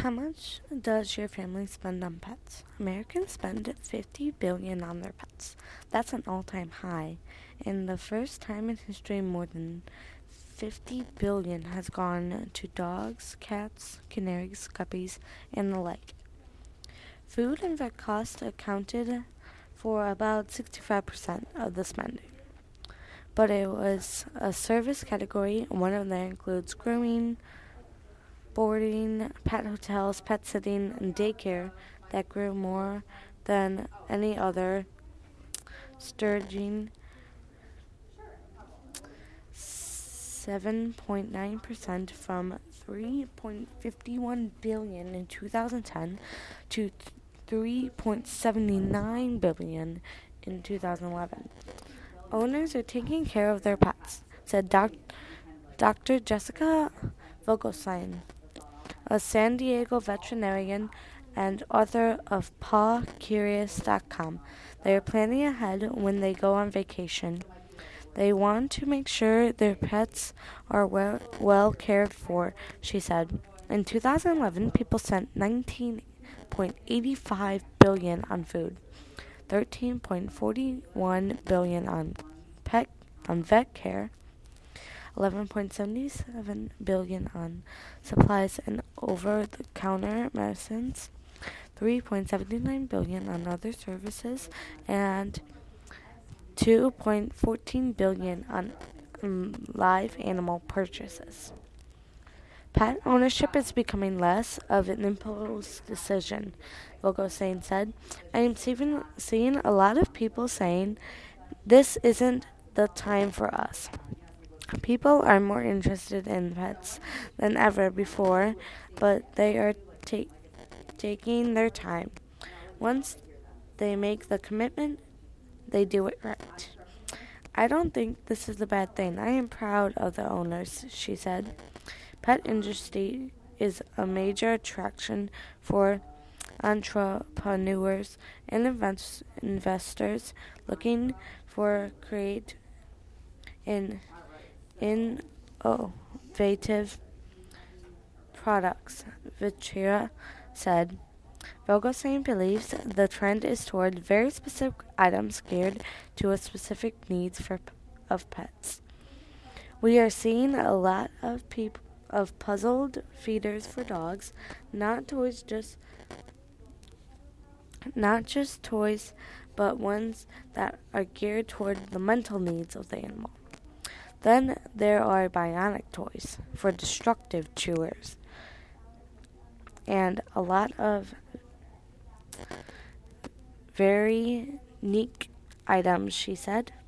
How much does your family spend on pets? Americans spend $50 billion on their pets. That's an all-time high. And the first time in history more than $50 billion has gone to dogs, cats, canaries, guppies, and the like. Food and vet costs accounted for about 65% of the spending. But it was a service category, and one of them includes grooming, boarding, pet hotels, pet sitting, and daycare that grew more than any other, surging 7.9% from $3.51 billion in 2010 to $3.79 billion in 2011. Owners are taking care of their pets, said Dr. Jessica Vogelstein, a San Diego veterinarian and author of PawCurious.com. They are planning ahead when they go on vacation. They want to make sure their pets are well cared for, she said. In 2011, people spent $19.85 billion on food, $13.41 billion on vet care, $11.77 billion on supplies and over-the-counter medicines, $3.79 billion on other services, and $2.14 billion on live animal purchases. Pet ownership is becoming less of an impulse decision, Vogelstein said. I am seeing a lot of people saying, this isn't the time for us. People are more interested in pets than ever before, but they are taking their time. Once they make the commitment, they do it right. I don't think this is a bad thing. I am proud of the owners, she said. Pet industry is a major attraction for entrepreneurs and investors looking for creative and innovative products, Vitra said. Vogelstein believes the trend is toward very specific items geared to a specific needs of pets. We are seeing a lot of puzzled feeders for dogs, not just toys, but ones that are geared toward the mental needs of the animal. Then there are bionic toys for destructive chewers, and a lot of very unique items, she said.